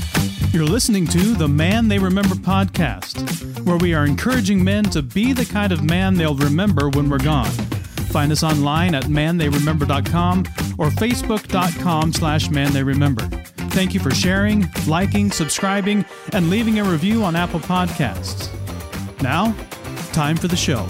You're listening to the Man They Remember podcast, where we are encouraging men to be the kind of man they'll remember when we're gone. Find us online at mantheyremember.com or facebook.com/mantheyremember. Thank you for sharing, liking, subscribing, and leaving a review on Apple Podcasts. Now, time for the show.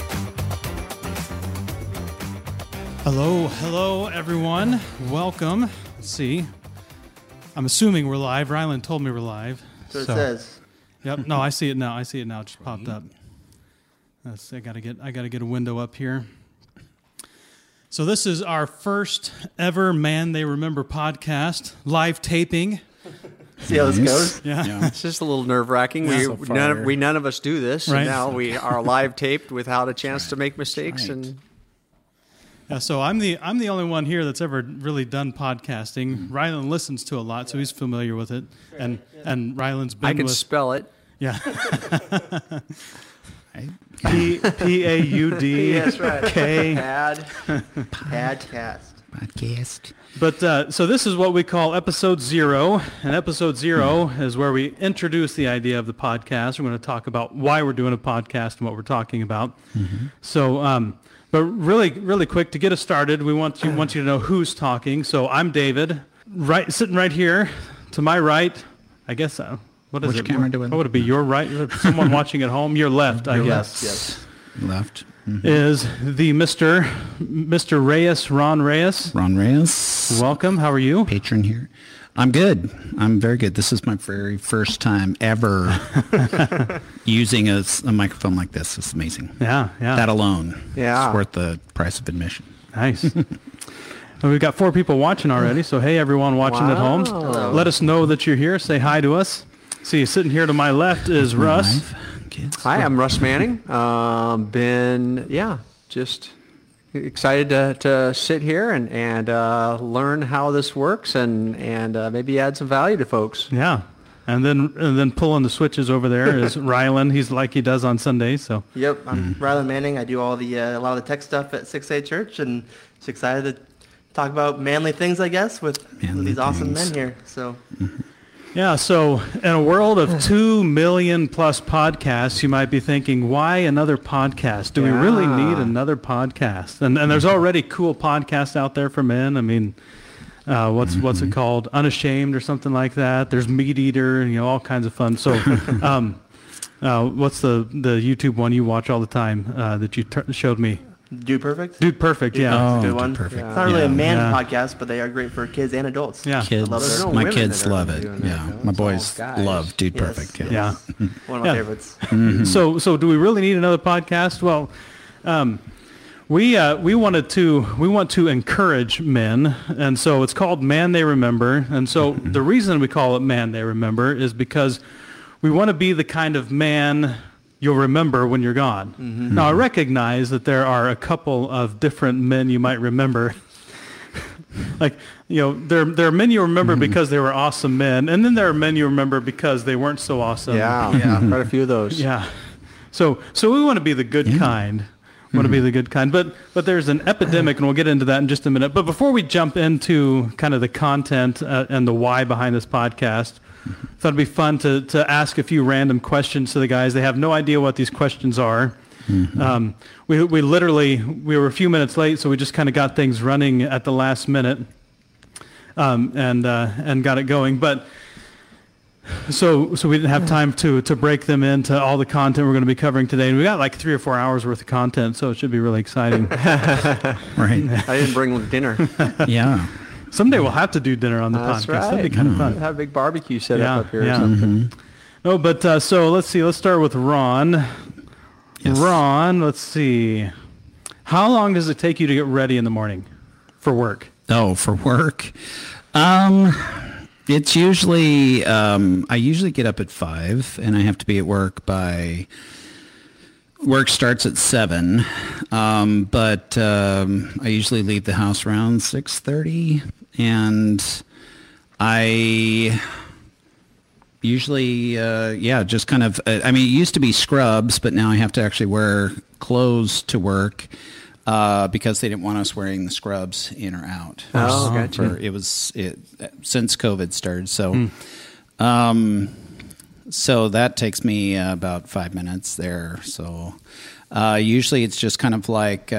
Hello, everyone. Welcome. Let's see. I'm assuming we're live. Rylan told me we're live. So it says. Yep. No, I see it now. It just popped up. I gotta get a window up here. So this is our first ever Man They Remember podcast, live taping. See how this goes? Yeah. It's just a little nerve-wracking. None of us do this. Right. And now we are live taped without a chance to make mistakes. Right. And Yeah, so I'm the only one here that's ever really done podcasting. Rylan listens to a lot, so he's familiar with it. And Rylan's been I can with spell it. yeah. P-A-U-D-K. That's right. K. Podcast. But so this is what we call episode 0, and episode 0 is where we introduce the idea of the podcast. We're going to talk about why we're doing a podcast and what we're talking about. Mm-hmm. So, but really quick to get us started, we want you to know who's talking. So I'm David, sitting right here to my right. I guess what is Which it? camera do I What would it be? Your right? Someone watching at home. Your left, I guess. Yes. Left. Mm-hmm. Is the Mr. Reyes, Ron Reyes. Ron Reyes. Welcome. How are you? Patron here. I'm good. I'm very good. This is my very first time ever using a microphone like this. It's amazing. Yeah. That alone Yeah. is worth the price of admission. Nice. Well, we've got 4 people watching already, so hey, everyone watching at home. Hello. Let us know that you're here. Say hi to us. See, sitting here to my left is Russ. Live, kids. Hi, I'm Russ Manning. Just excited to sit here and learn how this works and maybe add some value to folks. Yeah. And then pulling the switches over there is Rylan. He's like he does on Sundays. So Yep, I'm Rylan Manning. I do all a lot of the tech stuff at 6A Church, and just excited to talk about manly things, I guess, with these awesome men here. So. yeah. So in a world of 2 million plus podcasts, you might be thinking, why another podcast? Do we really need another podcast? And there's already cool podcasts out there for men. I mean. What's it called? Unashamed or something like that. There's Meat Eater, all kinds of fun. So, what's the YouTube one you watch all the time that you showed me? Dude Perfect? Dude Perfect, yeah. Perfect's a good Dude one. Perfect. It's not really a man Yeah. podcast, but they are great for kids and adults. Yeah. Kids, I love it. my women kids that are love it. doing that, Yeah, though. my It's all boys guys. love Dude Yes. Perfect. Yeah. One of my Yeah. favorites. So do we really need another podcast? Well, we want to encourage men, and so it's called Man They Remember. And so the reason we call it Man They Remember is because we want to be the kind of man you'll remember when you're gone. Mm-hmm. Now, I recognize that there are a couple of different men you might remember. Like, there are men you remember because they were awesome men, and then there are men you remember because they weren't so awesome. Yeah, quite a few of those. Yeah. So we want to be the good kind. Want to be the good kind. But there's an epidemic, and we'll get into that in just a minute. But before we jump into kind of the content and the why behind this podcast, I thought it'd be fun to ask a few random questions to the guys. They have no idea what these questions are. Mm-hmm. We were a few minutes late, so we just kind of got things running at the last minute and got it going. But so we didn't have time to break them into all the content we're going to be covering today. And we got like 3 or 4 hours worth of content, so it should be really exciting. Right. I didn't bring dinner. Yeah. Someday we'll have to do dinner on the That's podcast. right. That'd be kind of fun. Have a big barbecue set up here Yeah. or something. No, but so let's see. Let's start with Ron. Yes. Ron, let's see. How long does it take you to get ready in the morning for work? Oh, for work? It's usually, I usually get up at 5 and I have to be at work by, work starts at 7. But I usually leave the house around 6:30 and I usually, just kind of, it used to be scrubs, but now I have to actually wear clothes to work because they didn't want us wearing the scrubs in or out. Oh, gotcha. Since COVID started. So So that takes me about 5 minutes there. So usually it's just kind of like,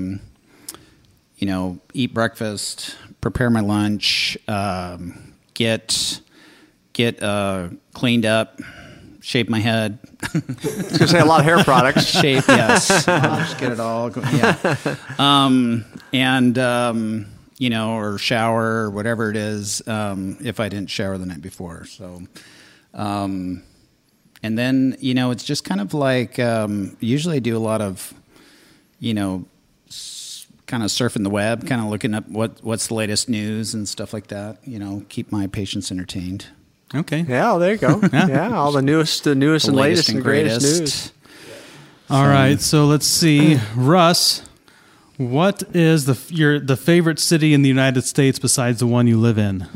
eat breakfast, prepare my lunch, get cleaned up, shave my head. I was going to say a lot of hair products. Shave, yes. I'll just get it all going. Yeah. Or shower or whatever it is, if I didn't shower the night before. So, and then, it's just kind of like, usually I do a lot of, kind of surfing the web, kind of looking up what's the latest news and stuff like that, keep my patients entertained. Okay. Yeah, there you go. Yeah, all the newest and latest and greatest news. All right, so let's see. Russ, what is the favorite city in the United States besides the one you live in?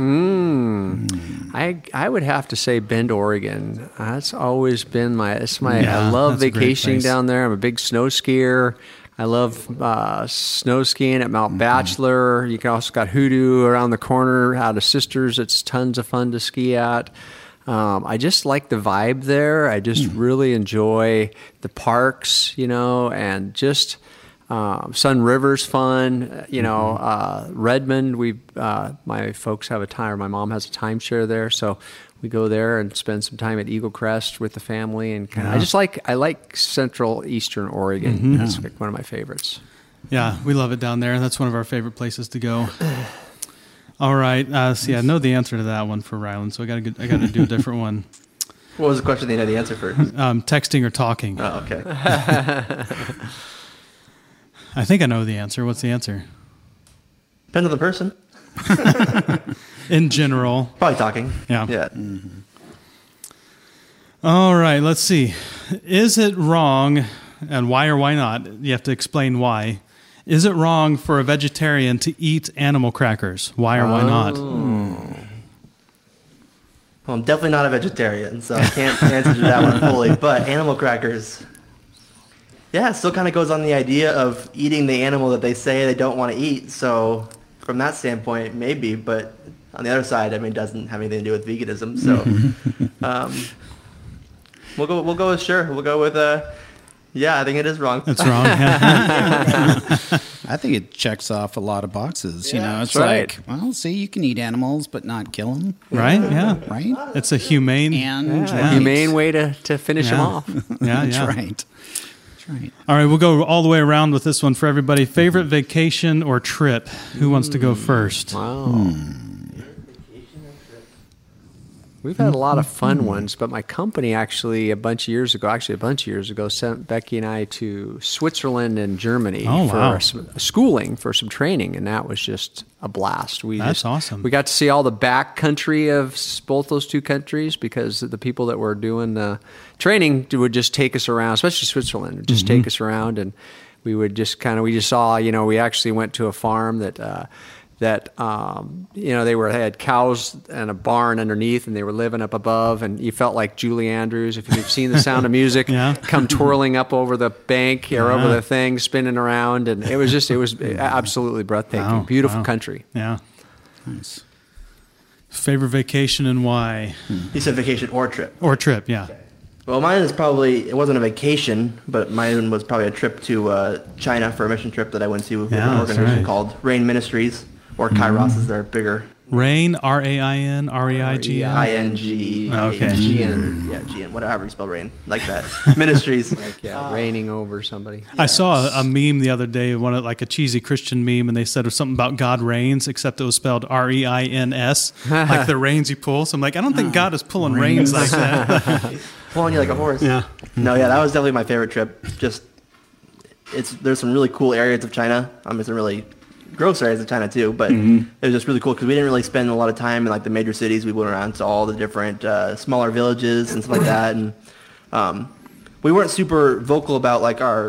I would have to say Bend, Oregon. That's always been I love that's a great vacationing place. down there. I'm a big snow skier. I love snow skiing at Mount Bachelor. You can also got Hoodoo around the corner out of Sisters. It's tons of fun to ski at. I just like the vibe there. I just really enjoy the parks, and just Sun River's fun. Redmond. My folks have my mom has a timeshare there, so we go there and spend some time at Eagle Crest with the family, and I like Central Eastern Oregon. That's like one of my favorites. Yeah, we love it down there. That's one of our favorite places to go. All right. See, I know the answer to that one for Ryland, so I got to do a different one. What was the question that you had the answer for? Texting or talking? Oh, okay. I think I know the answer. What's the answer? Depends on the person. In general. Probably talking. Yeah. Yeah. All right, let's see. Is it wrong, and why or why not? You have to explain why. Is it wrong for a vegetarian to eat animal crackers? Why or why not? Well, I'm definitely not a vegetarian, so I can't answer to that one fully. But animal crackers, it still kind of goes on the idea of eating the animal that they say they don't want to eat. So from that standpoint, maybe. But on the other side, it doesn't have anything to do with veganism. So we'll go with sure. We'll go with I think it is wrong. It's wrong. Yeah. I think it checks off a lot of boxes. It's right. like, well, see, you can eat animals, but not kill them. Right? Yeah. Right? It's a humane. Humane way to finish them off. Yeah, That's yeah. right. That's right. All right, we'll go all the way around with this one for everybody. Favorite vacation or trip? Who wants to go first? Wow. We've had a lot of fun ones, but my company actually a bunch of years ago sent Becky and I to Switzerland and Germany for schooling, for some training, and that was just a blast. That's awesome. We got to see all the back country of both those two countries because the people that were doing the training would just take us around, especially Switzerland, would just take us around, and we would just we just saw, we actually went to a farm that they had cows and a barn underneath, and they were living up above, and you felt like Julie Andrews, if you've seen The Sound of Music, come twirling up over the bank or over the thing, spinning around, and it was absolutely breathtaking. Wow, Beautiful country. Yeah. Nice. Favorite vacation and why? You said vacation or trip? Or trip, yeah. Well, mine is it wasn't a vacation, but mine was probably a trip to China for a mission trip that I went to with an organization called Rain Ministries. Or Kairos is their bigger. Rain, R-A-I-N, R-E-I-G-N? I-N-G-H-G-N. Yeah, G-N, whatever you spell rain. Like that. Ministries. Raining over somebody. I saw a meme the other day, a cheesy Christian meme, and they said it was something about God reigns, except it was spelled R-E-I-N-S, like the reins you pull. So I'm like, I don't think God is pulling reins like that. Pulling you like a horse. Yeah. No, that was definitely my favorite trip. There's some really cool areas of China. Some really gross areas of China too, but it was just really cool because we didn't really spend a lot of time in the major cities. We went around to all the different smaller villages and stuff like that, and we weren't super vocal about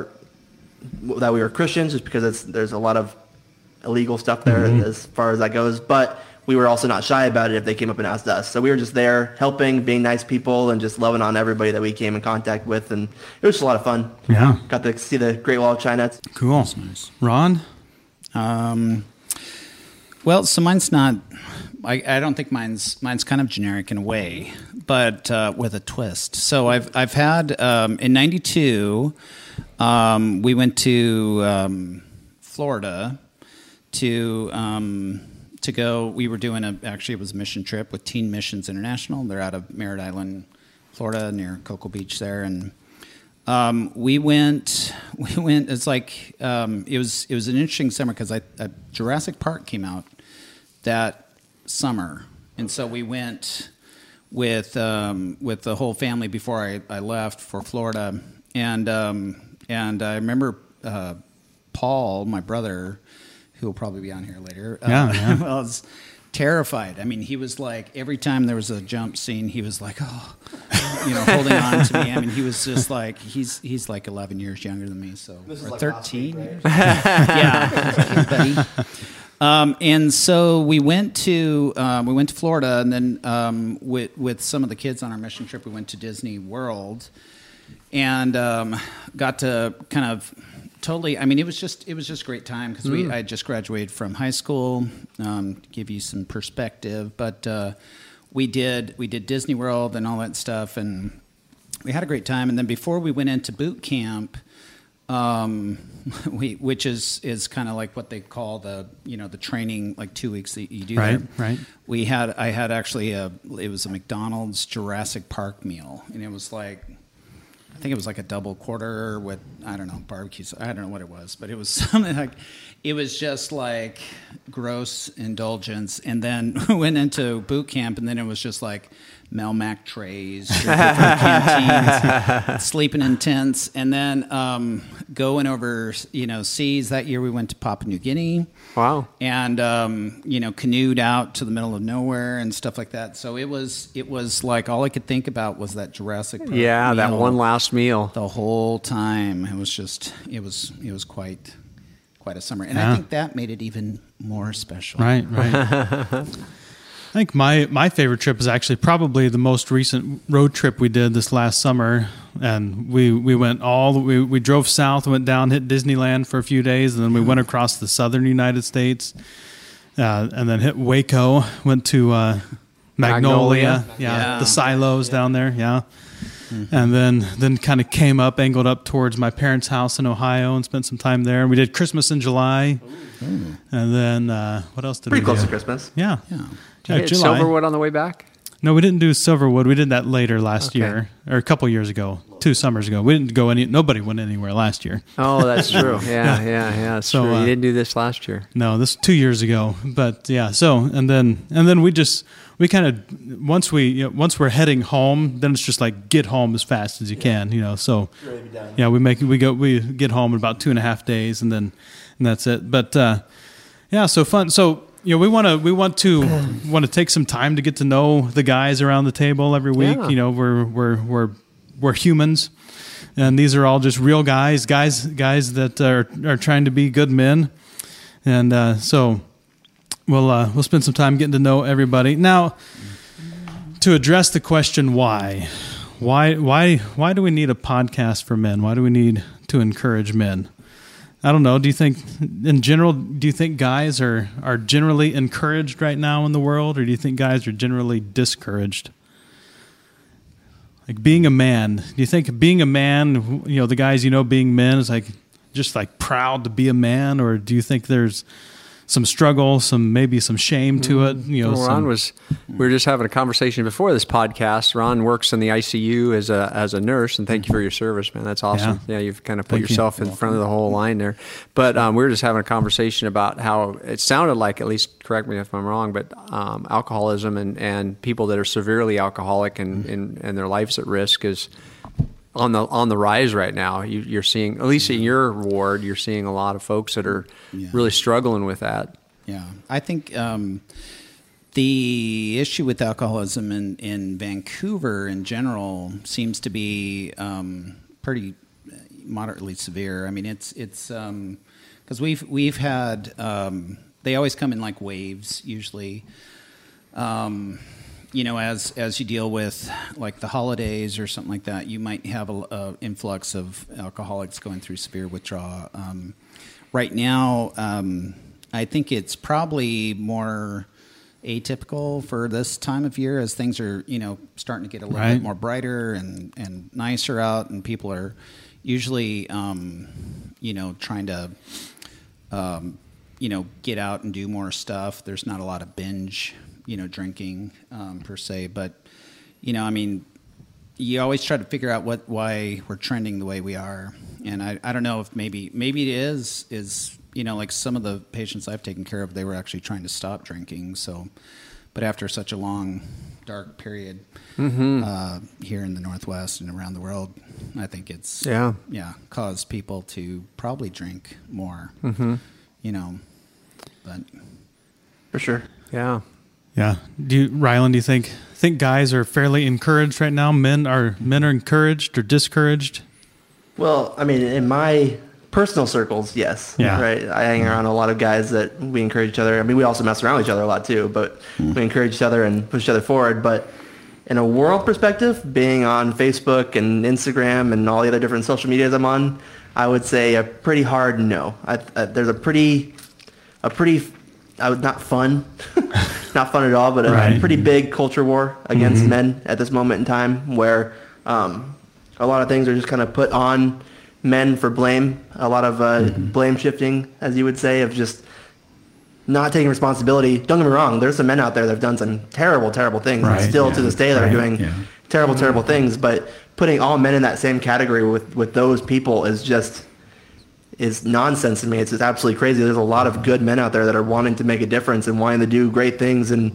that we were Christians, just because there's a lot of illegal stuff there as far as that goes. But we were also not shy about it if they came up and asked us. So we were just there helping, being nice people, and just loving on everybody that we came in contact with, and it was just a lot of fun. Yeah. Got to see the Great Wall of China. Cool. That's nice. Ron? Well, so mine's not I don't think mine's kind of generic in a way, but with a twist. So I've had in '92 we went to Florida to go. We were doing it was a mission trip with Teen Missions International. They're out of Merritt Island, Florida, near Cocoa Beach there, and we went. It's like it was an interesting summer because Jurassic Park came out that summer, and so we went with the whole family before I left for Florida, and I remember Paul, my brother, who will probably be on here later. Was terrified. I mean, he was like, every time there was a jump scene, he was like, holding on to me. I mean, he was just like, he's like 11 years younger than me, so this or is like 13. Week, right? Yeah, buddy. And so we went to Florida, and then with some of the kids on our mission trip, we went to Disney World, and got to kind of. Totally. I mean, it was just a great time because I just graduated from high school. To give you some perspective, but we did Disney World and all that stuff, and we had a great time. And then before we went into boot camp, which is kind of like what they call the training, like 2 weeks that you do there. Right. I had actually it was a McDonald's Jurassic Park meal, and it was like. I think it was like a double quarter with, I don't know, barbecue. I don't know what it was, but it was something like, it was just like gross indulgence. And then we went into boot camp, and then it was just like Melmac trays, canteens, sleeping in tents, and then going over, seas. That year we went to Papua New Guinea. Wow. And, canoed out to the middle of nowhere and stuff like that. So it was like all I could think about was that Jurassic Park meal. That one last meal. The whole time. It was quite a summer. And I think that made it even more special. Right. I think my favorite trip is actually probably the most recent road trip we did this last summer, and we went we drove south, went down, hit Disneyland for a few days, and then we went across the southern United States, and then hit Waco, went to Magnolia, the silos down there, and then kind of came up, angled up towards my parents' house in Ohio, and spent some time there. And we did Christmas in July, and then what else did we do? Pretty close to Christmas. Yeah. Did you hit Silverwood on the way back? No, we didn't do Silverwood. We did that later last year, or a couple years ago, 2 summers ago. We didn't go nobody went anywhere last year. Oh, that's true. Yeah. That's true. You didn't do this last year. No, this 2 years ago. But yeah, so and then we kind of once we're heading home, then it's just like get home as fast as you can, So Ready to be done. yeah, we get home in about 2.5 days, and that's it. But so fun. So. We want to take some time to get to know the guys around the table every week. Yeah. We're humans, and these are all just real guys that are trying to be good men, and so we'll spend some time getting to know everybody. Now, to address the question why do we need a podcast for men? Why do we need to encourage men? I don't know. Do you think, in general, guys are generally encouraged right now in the world, or do you think guys are generally discouraged? Like being a man, do you think being a man, the guys being men is like just like proud to be a man, or do you think there's some struggle, maybe some shame to it? We were just having a conversation before this podcast. Ron works in the ICU as a nurse, and thank you for your service, man. That's awesome. Yeah, you've kind of put yourself in front of the whole line there. But we were just having a conversation about how it sounded like, at least correct me if I'm wrong, but alcoholism and people that are severely alcoholic and their life's at risk is on the rise right now. You're seeing, at least in your ward, you're seeing a lot of folks that are really struggling with that. Yeah, I think the issue with alcoholism in Vancouver in general seems to be pretty moderately severe. I mean, it's because we've had they always come in like waves usually. As you deal with like the holidays or something like that, you might have a influx of alcoholics going through severe withdrawal. Right now, I think it's probably more atypical for this time of year, as things are, starting to get a little Right. bit more brighter and nicer out, and people are usually, trying to, get out and do more stuff. There's not a lot of binge, drinking per se, but, you always try to figure out why we're trending the way we are. And I don't know if maybe it is, like some of the patients I've taken care of, they were actually trying to stop drinking. So, but after such a long, dark period here in the Northwest and around the world, I think it's caused people to probably drink more. But For sure. Yeah. Yeah. Rylan, do you think guys are fairly encouraged right now? Men are encouraged or discouraged? Well, I mean, in my personal circles, yes. Yeah. Right. I hang around a lot of guys that we encourage each other. I mean, we also mess around with each other a lot too, but we encourage each other and push each other forward. But in a world perspective, being on Facebook and Instagram and all the other different social medias I'm on, I would say a pretty hard no. There's a pretty, not fun, not fun at all, but a pretty big culture war against men at this moment in time, where a lot of things are just kind of put on men for blame. A lot of blame shifting, as you would say, of just not taking responsibility. Don't get me wrong, there's some men out there that have done some terrible, terrible things, and still to this day that are doing terrible, terrible things. But putting all men in that same category with those people is nonsense to me. It's just absolutely crazy. There's a lot of good men out there that are wanting to make a difference and wanting to do great things, and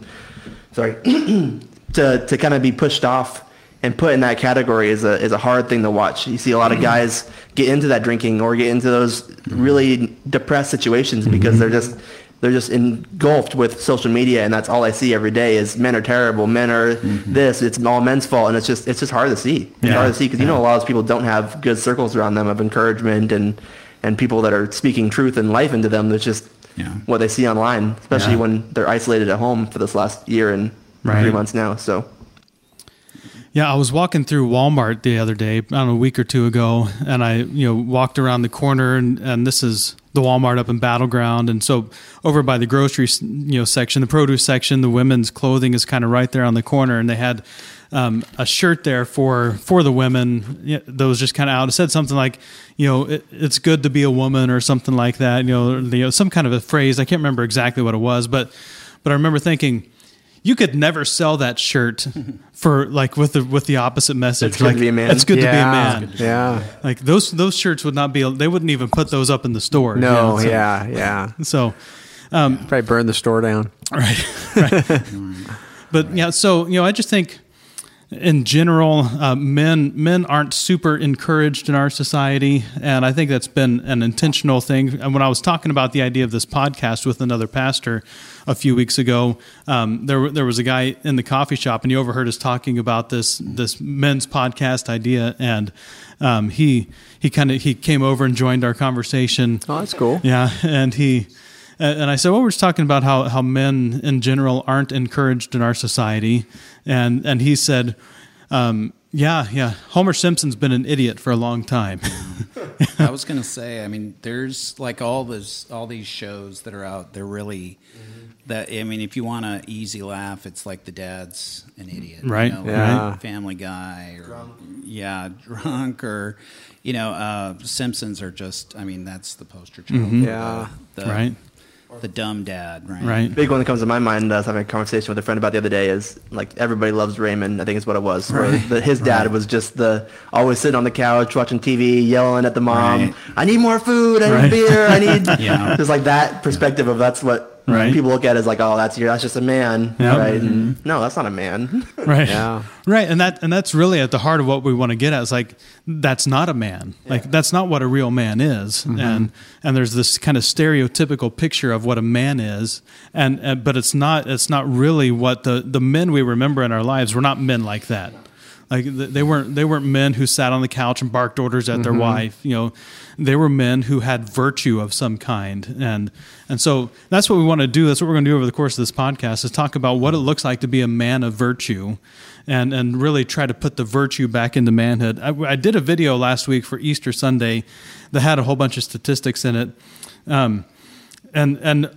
to kind of be pushed off and put in that category is a hard thing to watch. You see a lot of guys get into that drinking or get into those really depressed situations because they're just engulfed with social media, and that's all I see every day is men are terrible, men are this, it's all men's fault, and it's just hard to see. It's hard to see because a lot of those people don't have good circles around them of encouragement and people that are speaking truth and life into them. That's just what they see online, especially when they're isolated at home for this last year and 3 months now. So. Yeah, I was walking through Walmart the other day, I don't know, a week or two ago, and I, walked around the corner, and this is the Walmart up in Battleground, and so over by the grocery, section, the produce section, the women's clothing is kind of right there on the corner, and they had a shirt there for the women that was just kind of out. It said something like, it's good to be a woman or something like that, some kind of a phrase. I can't remember exactly what it was, but I remember thinking, you could never sell that shirt for with the opposite message. It's good to be a man. It's good to be a man. Yeah. Like those shirts would not be. They wouldn't even put those up in the store. No. So, probably burn the store down. Right. But I just think, in general, men aren't super encouraged in our society, and I think that's been an intentional thing. And when I was talking about the idea of this podcast with another pastor a few weeks ago, there was a guy in the coffee shop, and he overheard us talking about this men's podcast idea, and he came over and joined our conversation. Oh, that's cool. Yeah, and I said, well, we're just talking about how men in general aren't encouraged in our society. And he said, Homer Simpson's been an idiot for a long time. I was going to say, I mean, there's all these shows that are out. They're really if you want an easy laugh, it's like The Dad's an Idiot, right? Family Guy, or Drunk, or Simpsons are just. I mean, that's the poster child. Right. The dumb dad, right? Right. Big one that comes to my mind, I was having a conversation with a friend about the other day, is Everybody Loves Raymond, I think is what it was. Where his dad was just always sitting on the couch watching TV, yelling at the mom, I need more food, I need beer, I need... Just that perspective of that's what people look at as that's just a man, right? And no, that's not a man. Right. Yeah. Right. And that's really at the heart of what we want to get at. It's that's not a man. That's not what a real man is. And there's this kind of stereotypical picture of what a man is. But it's not really what the men we remember in our lives were not men like that. They weren't men who sat on the couch and barked orders at their wife. They were men who had virtue of some kind, and so that's what we want to do. That's what we're going to do over the course of this podcast, is talk about what it looks like to be a man of virtue, and really try to put the virtue back into manhood. I did a video last week for Easter Sunday that had a whole bunch of statistics in it, and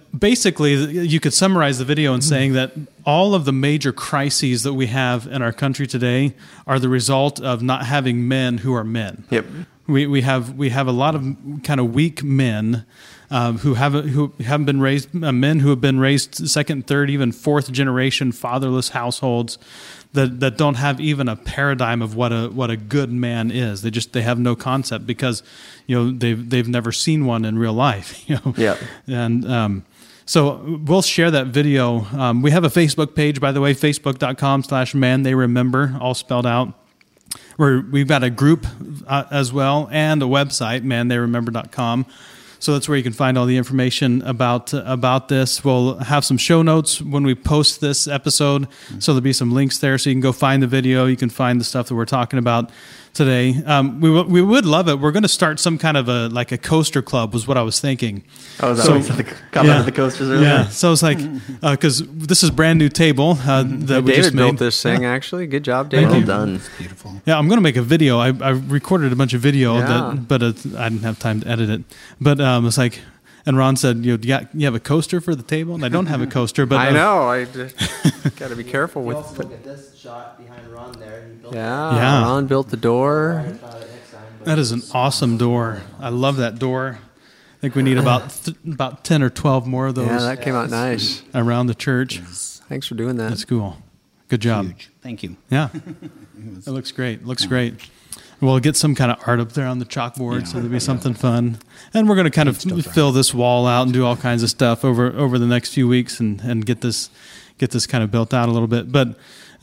basically, you could summarize the video in saying that all of the major crises that we have in our country today are the result of not having men who are men. Yep. We have a lot of kind of weak men who haven't been raised, men who have been raised second, third, even fourth generation fatherless households that don't have even a paradigm of what a good man is. They have no concept because they've never seen one in real life. Yeah. And so we'll share that video. We have a Facebook page, by the way, facebook.com/mantheyremember, all spelled out. We've got a group as well and a website, mantheyremember.com. So that's where you can find all the information about this. We'll have some show notes when we post this episode. So there'll be some links there so you can go find the video. You can find the stuff that we're talking about today. We would love it. We're going to start some kind of a coaster club was what I was thinking. Oh, is that what the comment of the coasters earlier? Yeah. So it's like, because this is a brand new table that we David just made. built this thing, actually. Good job, David. Well done. It's beautiful. Yeah, I'm going to make a video. I recorded a bunch of video, Yeah. but I didn't have time to edit it. But it's like, and Ron said, you have a coaster for the table? And I don't have a coaster. But I know. I got to be careful with Also look at this shot behind Ron there. He built Yeah. Ron built the door. that is an awesome door. I love that door. I think we need about 10 or 12 more of those Yeah, that came out nice. around the church. Thanks for doing that. That's cool. Good job. Huge. Thank you. Yeah. It looks great. Looks great. We'll get some kind of art up there on the chalkboard, so there'll be something fun. And we're going to kind of fill this wall out and do all kinds of stuff over the next few weeks and get this kind of built out a little bit. But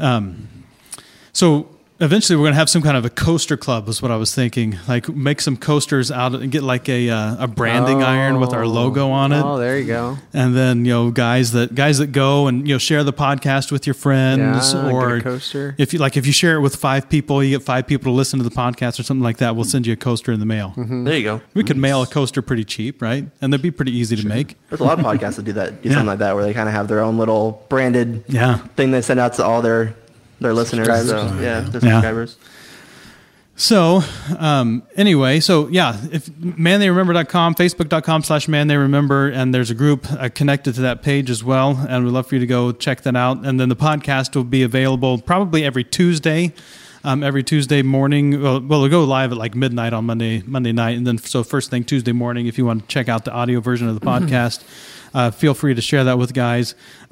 so eventually we're going to have some kind of a coaster club is what I was thinking. Like make some coasters out and get like a branding iron with our logo on it. Oh, there you go. And then, guys that go and, share the podcast with your friends, Yeah, or get a coaster. if you share it with 5 people, you get 5 people to listen to the podcast or something like that. We'll send you a coaster in the mail. There you go. We could mail a coaster pretty cheap, right? And they'd be pretty easy to make. There's a lot of podcasts that do something like that, where they kind of have their own little branded thing they send out to all their listeners. So, their subscribers. So, anyway, if mantheyremember.com, facebook.com/mantheyremember, and there's a group connected to that page as well, and we'd love for you to go check that out. And then the podcast will be available probably every Tuesday morning. Well, it'll go live at like midnight on Monday night, and then so first thing Tuesday morning, if you want to check out the audio version of the podcast, feel free to share that with guys.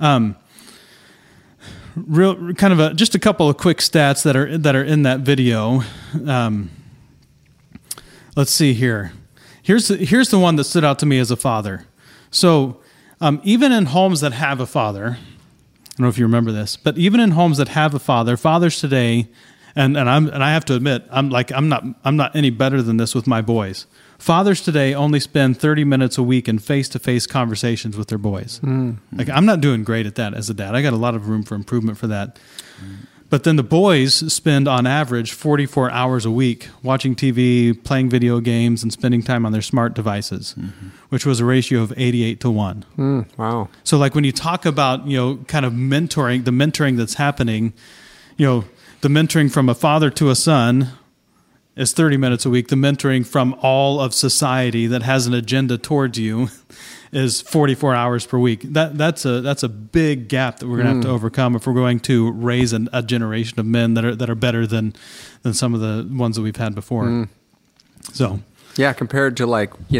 Real kind of just a couple of quick stats that are in that video. Let's see here. Here's the one that stood out to me as a father. So even in homes that have a father, I don't know if you remember this, but even in homes that have a father, fathers today, and I have to admit, I'm not any better than this with my boys. Fathers today only spend 30 minutes a week in face-to-face conversations with their boys. Like I'm not doing great at that as a dad. I got a lot of room for improvement for that. But then the boys spend on average 44 hours a week watching TV, playing video games, and spending time on their smart devices, which was a ratio of 88-1. Wow. So like when you talk about, kind of mentoring, the mentoring that's happening, the mentoring from a father to a son is 30 minutes a week. The mentoring from all of society that has an agenda towards you is 44 hours per week. That's a big gap that we're going to have to overcome if we're going to raise a generation of men that are better than some of the ones that we've had before. So yeah, compared to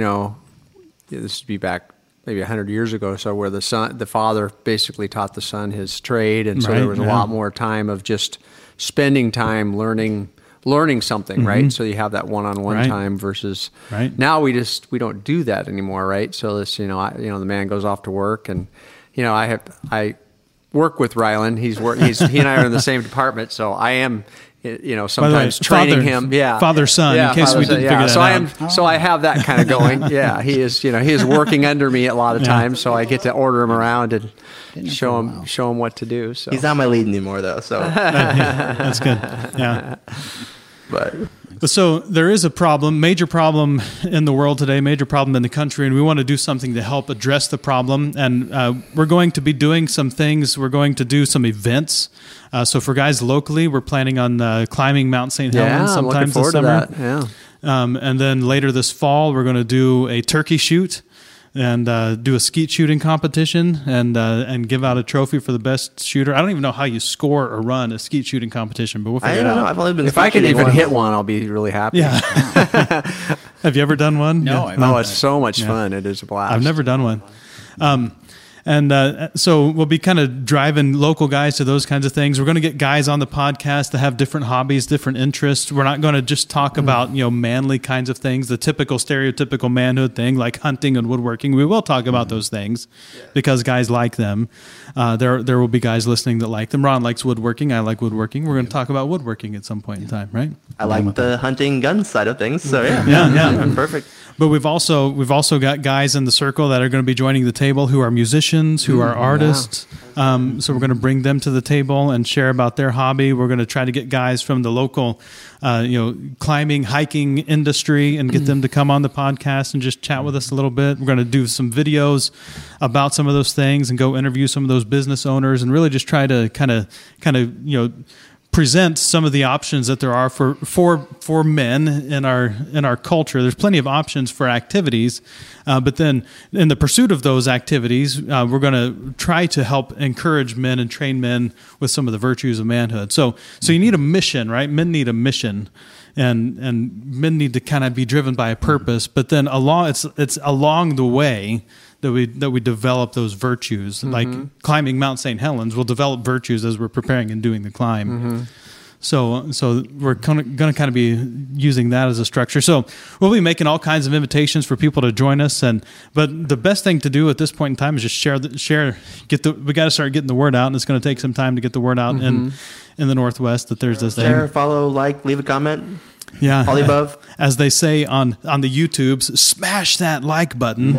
this would be back maybe 100 years ago or so, where the father basically taught the son his trade, and so there was a lot more time of just spending time learning something, right? So you have that one-on-one time versus now we don't do that anymore, right? So this, the man goes off to work, and I work with Rylan. he and I are in the same department, so I am sometimes training him. Yeah, father son. In case we didn't figure that out. So I have that kind of going. Yeah, he is working under me a lot of times, so I get to order him around and show him what to do. So he's not my lead anymore, though. So that's good. Yeah. But so there is a major problem in the world today, major problem in the country, and we want to do something to help address the problem. And we're going to be doing some things. We're going to do some events. So for guys locally, we're planning on climbing Mount St. Helens sometime this summer. Yeah. And then later this fall, we're going to do a turkey shoot. and do a skeet shooting competition and give out a trophy for the best shooter. I don't even know how you score or run a skeet shooting competition, but we'll I figure it don't know. out. I've only been If I can shooting even once. hit one, I'll be really happy. Yeah. Have you ever done one? No, Yeah. I've not. Oh, it's so much fun. It is a blast. I've never done one. So we'll be kind of driving local guys to those kinds of things. We're going to get guys on the podcast that have different hobbies, different interests. We're not going to just talk about, manly kinds of things, the typical stereotypical manhood thing like hunting and woodworking. We will talk about those things because guys like them. There will be guys listening that like them. Ron likes woodworking. I like woodworking. We're going to talk about woodworking at some point in time, right? I like the hunting gun side of things. So yeah. Yeah. Perfect. But we've also got guys in the circle that are going to be joining the table who are musicians, who are artists. So we're going to bring them to the table and share about their hobby. We're going to try to get guys from the local, climbing, hiking industry and get them to come on the podcast and just chat with us a little bit. We're going to do some videos about some of those things and go interview some of those business owners and really just try to kind of present some of the options that there are for men in our culture. There's plenty of options for activities, but then in the pursuit of those activities, we're going to try to help encourage men and train men with some of the virtues of manhood. So you need a mission, right? Men need a mission, and men need to kind of be driven by a purpose. But then it's along the way that we develop those virtues. Like climbing Mount St. Helens, we'll develop virtues as we're preparing and doing the climb. So we're going to kind of be using that as a structure. So we'll be making all kinds of invitations for people to join us. But the best thing to do at this point in time is just share. We got to start getting the word out, and it's going to take some time to get the word out in the Northwest that there's this Share, thing. follow, like, leave a comment. Yeah, All the above. As they say on the YouTubes, smash that like button.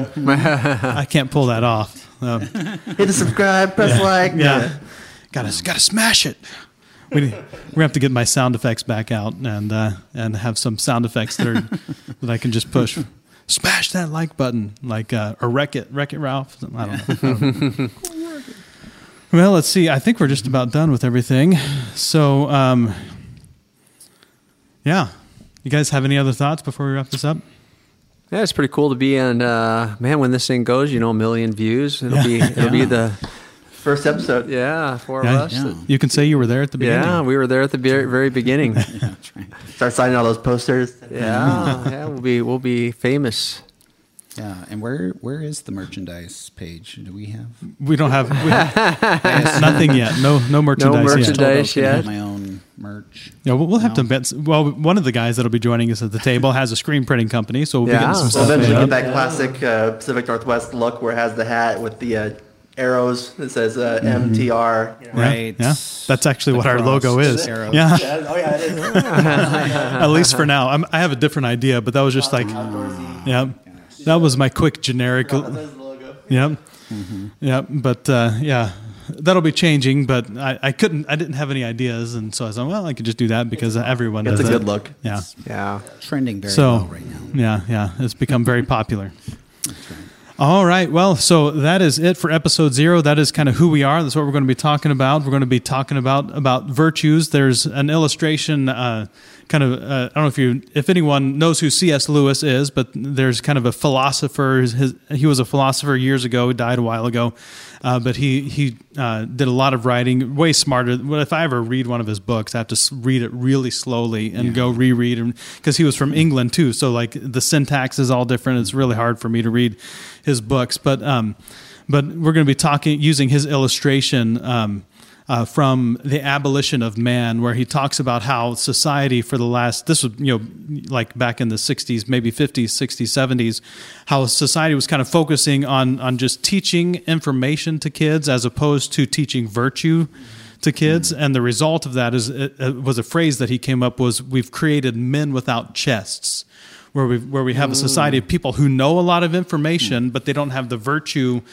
I can't pull that off. Hit the subscribe, press like. Yeah, gotta smash it. We're gonna have to get my sound effects back out and have some sound effects that I can just push. Smash that like button, or wreck it, Ralph. I don't know. Well, let's see. I think we're just about done with everything. So, yeah. You guys have any other thoughts before we wrap this up? Yeah, it's pretty cool to be in. Man, when this thing goes, 1 million views. It'll be the First episode. four of us. Yeah. You can say you were there at the beginning. Yeah, we were there at the very beginning. Yeah, that's right. Start signing all those posters. Yeah, we'll be famous. Yeah, and where is the merchandise page? Do we have? We don't have nothing yet. No merchandise merchandise. yet. I was gonna yet. have my own merch. Yeah, we'll have to bet. Well, one of the guys that'll be joining us at the table has a screen printing company, so we'll be getting some We'll stuff eventually made get up. that classic Pacific Northwest look where it has the hat with the arrows that says MTR. You know. Right. Yeah, that's actually what our logo is. Arrows. Yeah, Oh yeah, it is. at least for now. I have a different idea, but that was just like, yeah, that was my quick generic. That's the logo. Yeah, yeah, but yeah, that'll be changing. But I didn't have any ideas, and so I was like, well, I could just do that because everyone does It's a that. good look. Yeah. Yeah. Trending very So, well right now. yeah, it's become very popular. All right. Well, so that is it for episode 0. That is kind of who we are. That's what we're going to be talking about. We're going to be talking about virtues. There's an illustration, I don't know if anyone knows who C.S. Lewis is, but there's kind of a philosopher. He was a philosopher years ago. He died a while ago. But he did a lot of writing, way smarter. Well, if I ever read one of his books, I have to read it really slowly and go reread, because he was from England too. So like the syntax is all different. It's really hard for me to read his books. But we're going to be using his illustration from The Abolition of Man, where he talks about how society for the last, this was, like back in the 60s, maybe 50s, 60s, 70s, how society was kind of focusing on just teaching information to kids as opposed to teaching virtue to kids. And the result of that was a phrase that he came up was, we've created men without chests. Where we have a society of people who know a lot of information, but they don't have the virtue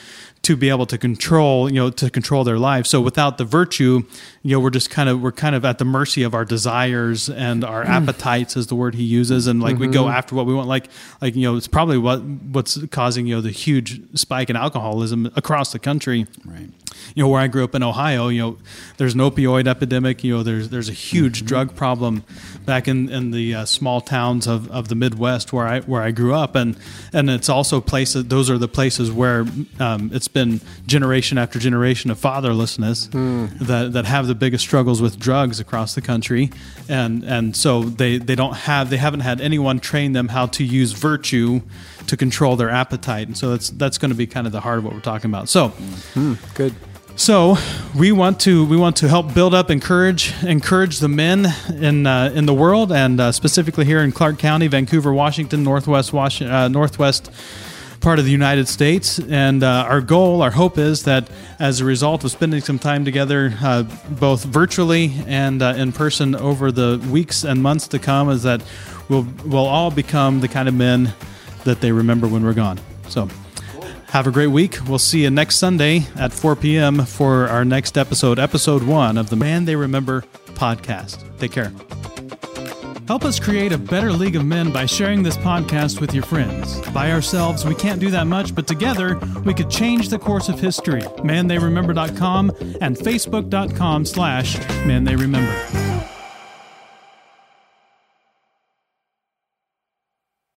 to be able to control their life. So without the virtue, we're kind of at the mercy of our desires and our appetites, is the word he uses, and we go after what we want. It's probably what's causing the huge spike in alcoholism across the country. Right. Where I grew up in Ohio, there's an opioid epidemic. There's a huge drug problem back in the small towns of the Midwest where I grew up, and it's also places. Those are the places where it's been generation after generation of fatherlessness that have the biggest struggles with drugs across the country, and so they haven't had anyone train them how to use virtue to control their appetite, and so that's going to be kind of the heart of what we're talking about. So, good. So we want to help build up, encourage the men in the world, and specifically here in Clark County, Vancouver, Washington, northwest part of the United States. And our hope is that as a result of spending some time together, both virtually and in person over the weeks and months to come, is that we'll all become the kind of men that they remember when we're gone. So have a great week. We'll see you next Sunday at 4 p.m. for our next episode 1 of the Man They Remember podcast. Take care. Help us create a better league of men by sharing this podcast with your friends. By ourselves, we can't do that much, but together, we could change the course of history. ManTheyRemember.com and Facebook.com/ManTheyRemember.